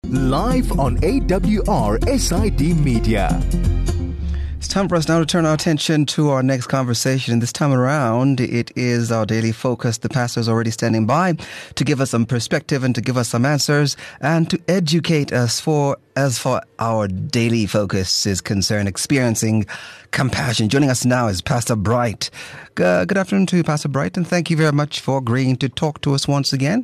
live on AWR SID Media. It's time for us now to turn our attention to our next conversation. And this time around, it is our daily focus. The pastor is already standing by to give us some perspective and to give us some answers and to educate us as for our daily focus is concerned, experiencing compassion. Joining us now is Pastor Bright. Good afternoon to you, Pastor Bright, and thank you very much for agreeing to talk to us once again.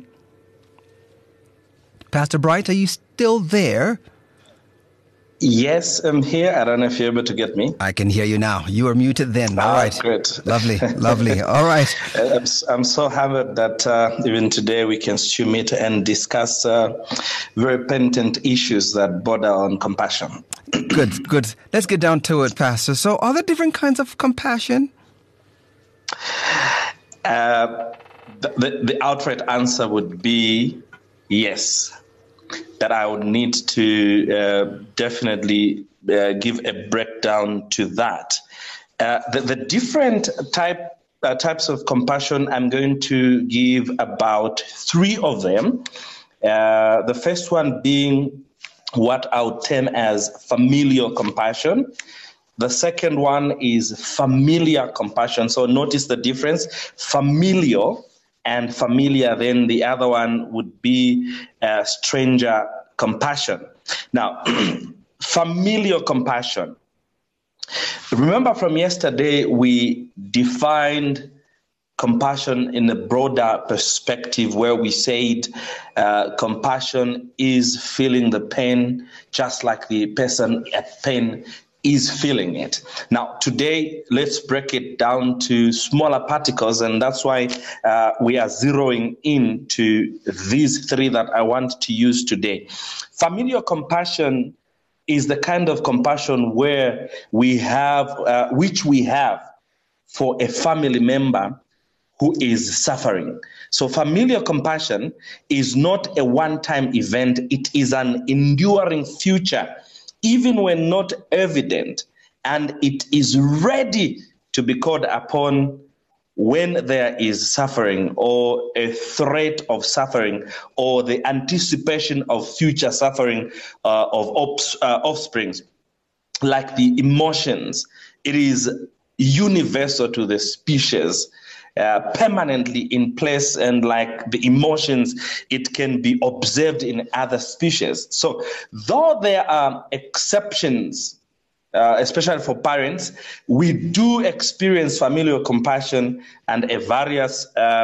Pastor Bright, are you still there? Yes, I'm here. I don't know if you're able to get me. I can hear you now. You were muted then. All right. Great. Lovely. All right. I'm so happy that even today we can still meet and discuss very pertinent issues that border on compassion. Good. Let's get down to it, Pastor. So are there different kinds of compassion? The outright answer would be yes. That I would need to definitely give a breakdown to that. The different types of compassion, I'm going to give about 3 of them. The first one being what I would term as familial compassion. The second one is familiar compassion. So notice the difference, familial and familiar, then the other one would be stranger compassion. Now, familial compassion. Remember from yesterday, we defined compassion in a broader perspective where we said compassion is feeling the pain just like the person at pain is feeling it. Now, today, let's break it down to smaller particles, and that's why we are zeroing in to these 3 that I want to use today. Familial compassion is the kind of compassion where we have, which we have for a family member who is suffering. So familial compassion is not a one-time event. It is an enduring future, even when not evident, and it is ready to be called upon when there is suffering or a threat of suffering or the anticipation of future suffering of offsprings. Like the emotions, it is universal to the species, permanently in place, and like the emotions, it can be observed in other species. So though there are exceptions, especially for parents, we do experience familial compassion and a various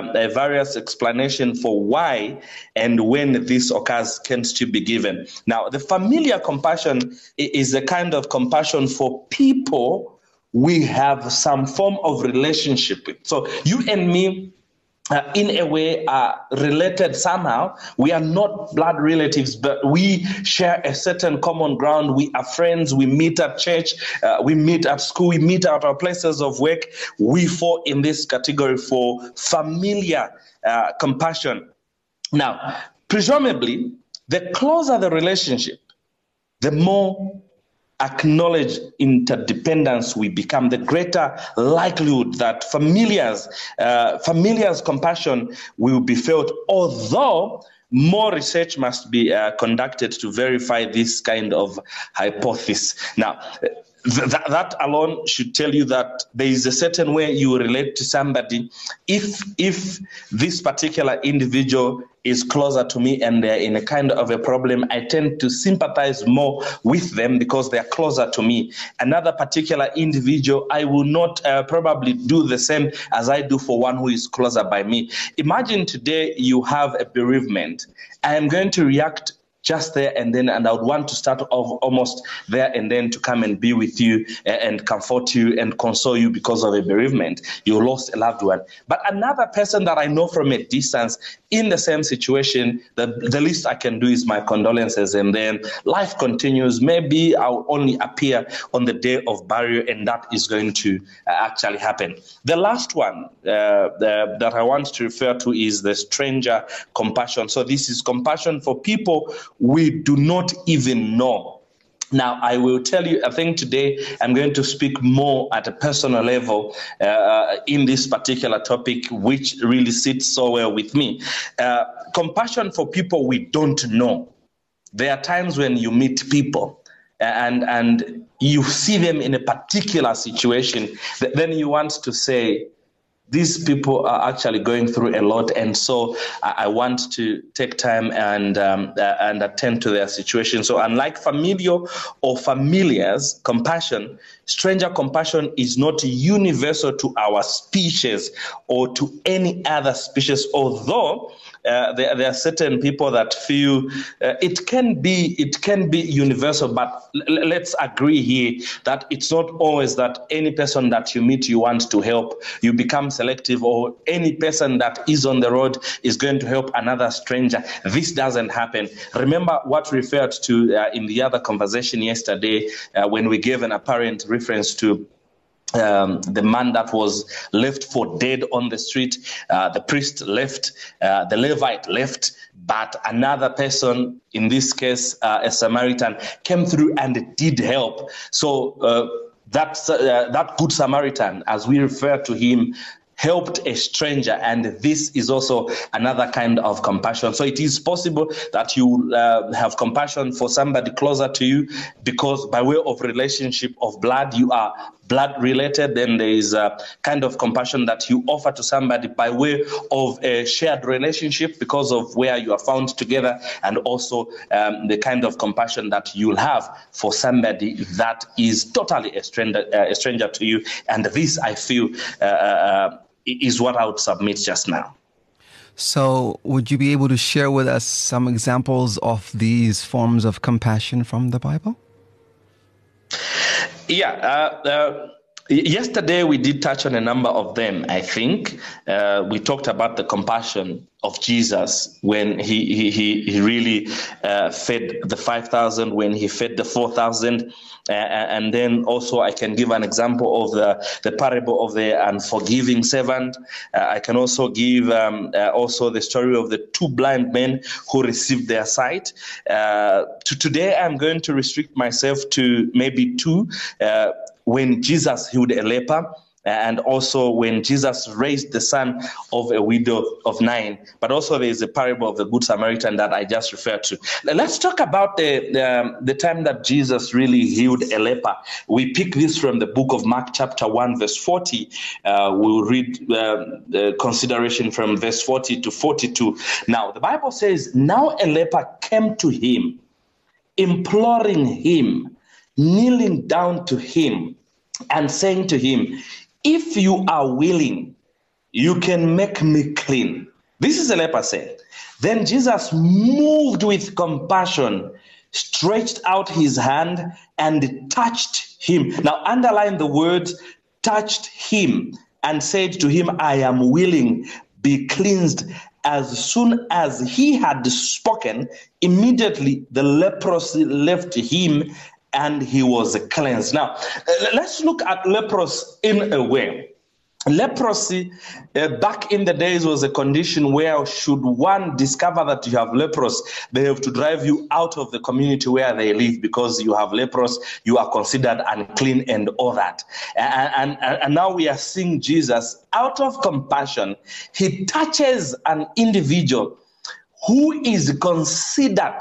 explanation for why and when this occurs can still be given. Now, the familiar compassion is a kind of compassion for people we have some form of relationship with. So you and me, in a way, are related somehow. We are not blood relatives, but we share a certain common ground. We are friends. We meet at church. We meet at school. We meet at our places of work. We fall in this category for familiar compassion. Now, presumably, the closer the relationship, the more acknowledge interdependence we become, the greater likelihood that familiars compassion will be felt, although more research must be conducted to verify this kind of hypothesis. Now, that alone should tell you that there is a certain way you relate to somebody. If this particular individual is closer to me and they're in a kind of a problem, I tend to sympathize more with them because they're closer to me. Another particular individual, I will not probably do the same as I do for one who is closer by me. Imagine today you have a bereavement. I am going to react just there and then, and I would want to start off almost there and then to come and be with you and comfort you and console you because of a bereavement. You lost a loved one. But another person that I know from a distance in the same situation, the least I can do is my condolences, and then life continues. Maybe I'll only appear on the day of burial, and that is going to actually happen. The last one that I want to refer to is the stranger compassion. So this is compassion for people we do not even know. Now, I will tell you, I think today I'm going to speak more at a personal level in this particular topic, which really sits so well with me. Compassion for people we don't know. There are times when you meet people and you see them in a particular situation, then you want to say, these people are actually going through a lot, and so I want to take time and attend to their situation. So unlike familial or familiars compassion, stranger compassion is not universal to our species or to any other species, although there are certain people that feel it can be universal, but let's agree here that it's not always that any person that you meet you want to help. You become selective, or any person that is on the road is going to help another stranger. This doesn't happen. Remember what we referred to in the other conversation yesterday when we gave an apparent reference to the man that was left for dead on the street. The priest left, the Levite left, but another person, in this case a Samaritan, came through and did help. So that good Samaritan, as we refer to him, helped a stranger, and this is also another kind of compassion. So it is possible that you have compassion for somebody closer to you because by way of relationship of blood, you are blood related. Then there is a kind of compassion that you offer to somebody by way of a shared relationship because of where you are found together, and also the kind of compassion that you'll have for somebody that is totally a stranger to you. And this, I feel, is what I would submit just now. So would you be able to share with us some examples of these forms of compassion from the Bible? Yeah. Yesterday we did touch on a number of them, I think. We talked about the compassion of Jesus when he really fed the 5,000, when he fed the 4,000. And then also I can give an example of the parable of the unforgiving servant. I can also give also the story of the two blind men who received their sight. Today I'm going to restrict myself to maybe two. When Jesus healed a leper, and also when Jesus raised the son of a widow of Nain. But also there is a parable of the Good Samaritan that I just referred to. Let's talk about the time that Jesus really healed a leper. We pick this from the book of Mark chapter 1 verse 40. We'll read the consideration from verse 40 to 42. Now the Bible says, now a leper came to him, imploring him, kneeling down to him and saying to him, if you are willing, you can make me clean. This is a leper saying. Then Jesus, moved with compassion, stretched out his hand and touched him. Now underline the word touched him and said to him, I am willing, be cleansed. As soon as he had spoken, immediately the leprosy left him and he was cleansed. Now, let's look at leprosy in a way. Leprosy back in the days was a condition where should one discover that you have leprosy, they have to drive you out of the community where they live because you have leprosy, you are considered unclean and all that. And now we are seeing Jesus, out of compassion, he touches an individual who is considered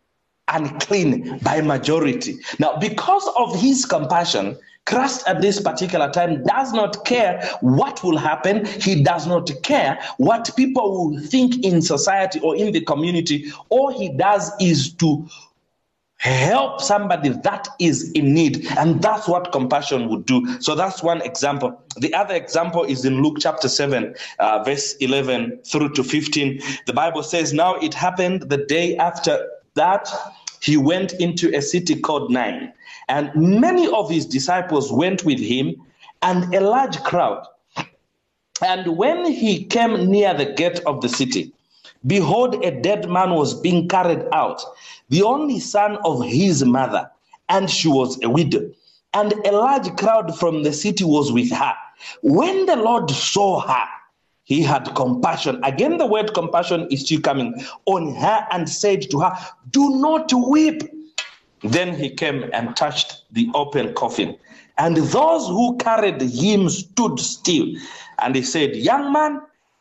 unclean by majority. Now, because of his compassion, Christ at this particular time does not care what will happen. He does not care what people will think in society or in the community. All he does is to help somebody that is in need. And that's what compassion would do. So that's one example. The other example is in Luke chapter 7, verse 11 through to 15. The Bible says, now it happened the day after that he went into a city called Nain, and many of his disciples went with him, and a large crowd. And when he came near the gate of the city, behold, a dead man was being carried out, the only son of his mother, and she was a widow. And a large crowd from the city was with her. When the Lord saw her, he had compassion. Again, the word compassion is still coming on her, and said to her, do not weep. Then he came and touched the open coffin. And those who carried him stood still. And he said, young man,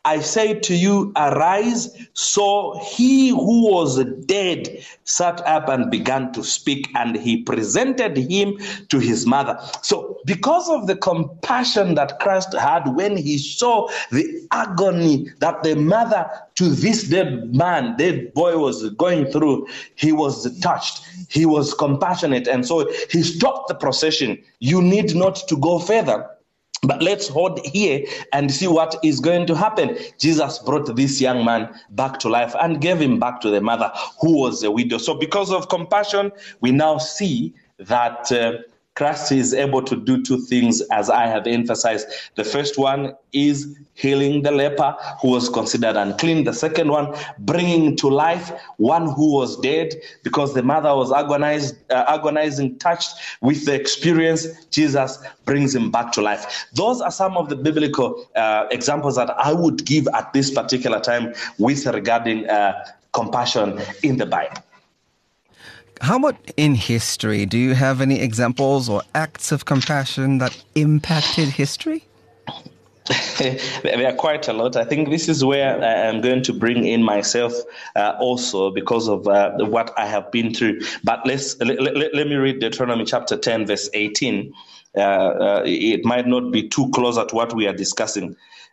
I say to you, arise. So he who was dead sat up and began to speak, and he presented him to his mother. So because of the compassion that Christ had when he saw the agony that the mother to this dead boy was going through, he was touched. He was compassionate, and so he stopped the procession. You need not to go further, but let's hold here and see what is going to happen. Jesus brought this young man back to life and gave him back to the mother who was a widow. So because of compassion, we now see that Christ is able to do two things, as I have emphasized. The first one is healing the leper who was considered unclean. The second one, bringing to life one who was dead because the mother was agonizing, touched with the experience. Jesus brings him back to life. Those are some of the biblical examples that I would give at this particular time with regarding compassion in the Bible. How about in history? Do you have any examples or acts of compassion that impacted history? There are quite a lot. I think this is where I'm going to bring in myself also because of what I have been through. But let me read Deuteronomy chapter 10, verse 18. It might not be too closer to what we are discussing.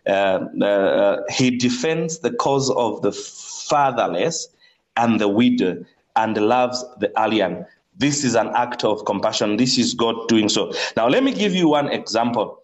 He defends the cause of the fatherless and the widow, and loves the alien. This is an act of compassion. This is God doing so. Now, let me give you one example.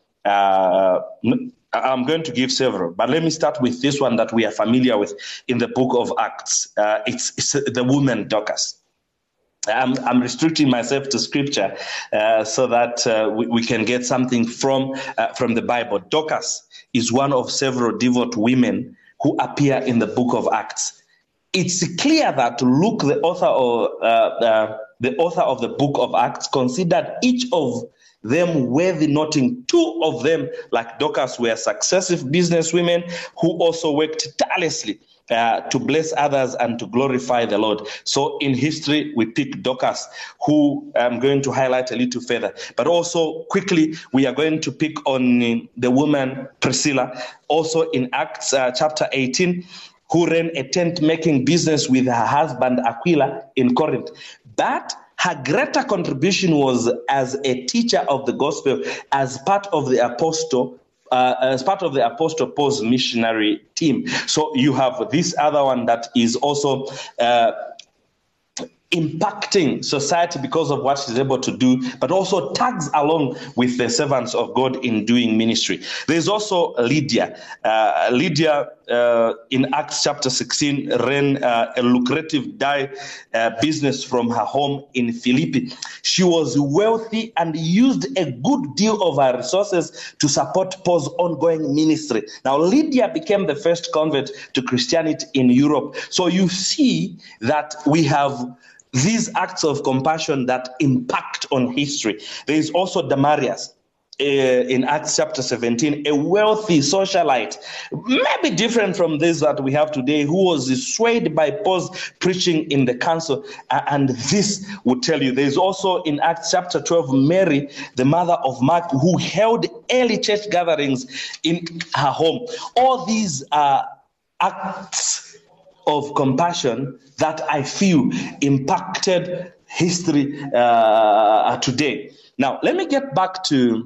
I'm going to give several, but let me start with this one that we are familiar with in the book of Acts. It's the woman Dorcas. I'm restricting myself to scripture so that we can get something from the Bible. Dorcas is one of several devout women who appear in the book of Acts. It's clear that Luke, the author of the book of Acts, considered each of them worthy noting. Two of them, like Dorcas, were successive businesswomen who also worked tirelessly to bless others and to glorify the Lord. So in history, we pick Dorcas, who I'm going to highlight a little further. But also quickly, we are going to pick on the woman Priscilla, also in Acts chapter 18, who ran a tent-making business with her husband Aquila in Corinth. But her greater contribution was as a teacher of the gospel, as part of the Apostle Paul's missionary team. So you have this other one that is also impacting society because of what she's able to do, but also tags along with the servants of God in doing ministry. There's also Lydia. Lydia, in Acts chapter 16, ran a lucrative dye business from her home in Philippi. She was wealthy and used a good deal of her resources to support Paul's ongoing ministry. Now, Lydia became the first convert to Christianity in Europe. So you see that we have these acts of compassion that impact on history. There is also Damarius in Acts chapter 17, a wealthy socialite, maybe different from this that we have today, who was swayed by Paul's preaching in the council. And this would tell you. There's also in Acts chapter 12, Mary, the mother of Mark, who held early church gatherings in her home. All these are acts of compassion that I feel impacted history today. Now, let me get back to,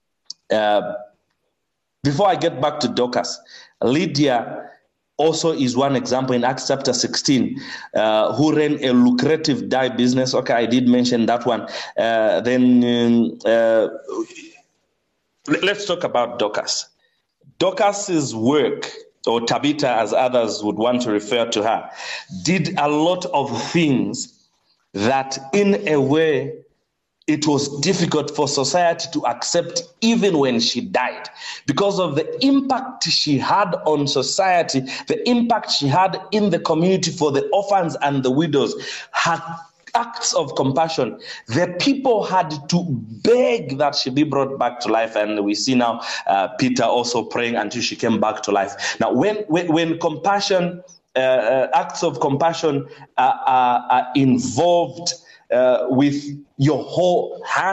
before I get back to Dorcas, Lydia also is one example in Acts chapter 16, who ran a lucrative dye business. Okay, I did mention that one. Let's talk about Dorcas. Dorcas's work, or Tabitha as others would want to refer to her, did a lot of things that in a way it was difficult for society to accept even when she died, because of the impact she had on society, the impact she had in the community for the orphans and the widows. Her acts of compassion, the people had to beg that she be brought back to life, and we see now Peter also praying until she came back to life. Now, when compassion, acts of compassion are involved with your whole heart,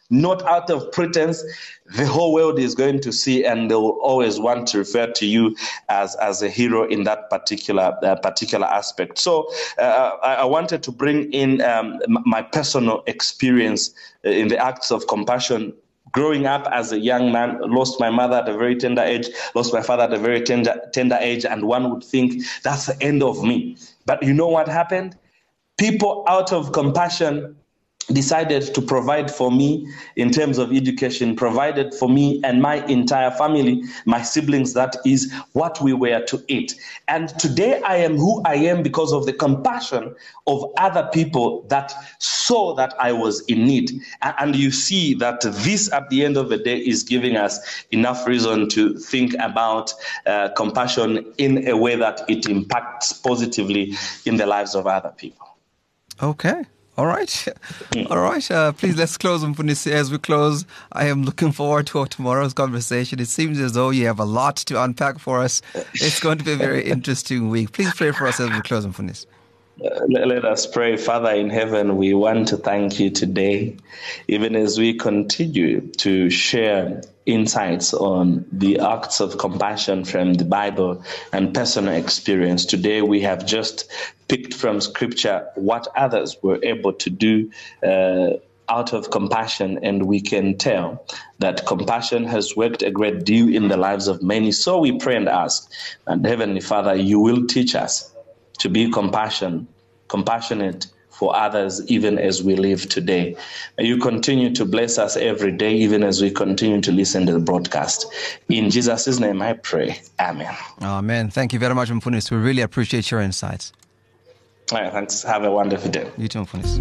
not out of pretense, the whole world is going to see, and they will always want to refer to you as a hero in that particular aspect. So I wanted to bring in my personal experience in the acts of compassion. Growing up as a young man, lost my mother at a very tender age, lost my father at a very tender age, and one would think that's the end of me. But you know what happened? People out of compassion decided to provide for me in terms of education, provided for me and my entire family, my siblings, that is, what we were to eat. And today I am who I am because of the compassion of other people that saw that I was in need. And you see that this, at the end of the day, is giving us enough reason to think about compassion in a way that it impacts positively in the lives of other people. Okay. All right. All right. Please, let's close, Mfundisi. As we close, I am looking forward to tomorrow's conversation. It seems as though you have a lot to unpack for us. It's going to be a very interesting week. Please pray for us as we close, Mfundisi. Let us pray. Father in heaven, we want to thank you today, even as we continue to share insights on the acts of compassion from the Bible and personal experience. Today we have just picked from Scripture what others were able to do out of compassion, and we can tell that compassion has worked a great deal in the lives of many. So we pray and ask, and Heavenly Father, you will teach us to be compassionate for others, even as we live today. May you continue to bless us every day, even as we continue to listen to the broadcast. In Jesus' name I pray. Amen. Amen. Thank you very much, Mfundisi. We really appreciate your insights. All right, thanks. Have a wonderful day. You too, Mfundisi.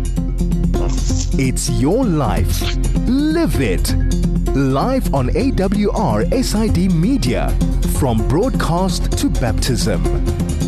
It's your life. Live it. Live on AWR SID Media. From broadcast to baptism.